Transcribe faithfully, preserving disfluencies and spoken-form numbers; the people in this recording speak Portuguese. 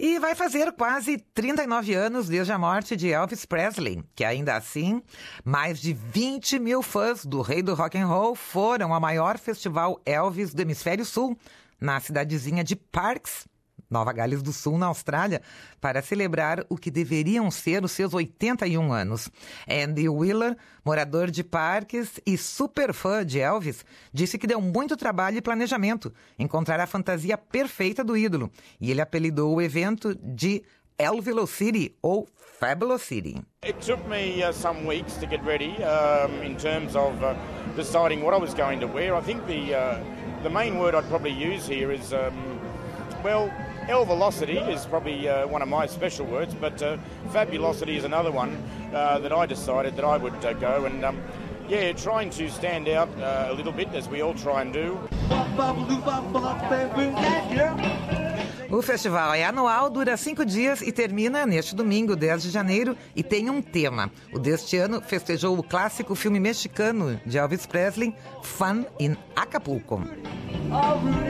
E vai fazer quase trinta e nove anos desde a morte de Elvis Presley, que ainda assim, mais de vinte mil fãs do rei do rock and roll foram ao maior festival Elvis do Hemisfério Sul, na cidadezinha de Parkes, Nova Gales do Sul, na Austrália, para celebrar o que deveriam ser os seus oitenta e um anos. Andy Wheeler, morador de Parkes e super fã de Elvis, disse que deu muito trabalho e planejamento encontrar a fantasia perfeita do ídolo, e ele apelidou o evento de Elvilocity ou Fabulosity. It took me uh, some weeks to get ready um, in terms of uh, deciding what I was going to wear. I think the uh, the main word I'd probably use here is um, well, Elvilocity is probably uh, one of my special words, but uh, Fabulosity is another one uh, that I decided that I would uh, go and um, yeah, trying to stand out uh, a little bit as we all try and do. O festival é anual, dura cinco dias e termina neste domingo, dez de janeiro, e tem um tema. O deste ano festejou o clássico filme mexicano de Elvis Presley, Fun in Acapulco.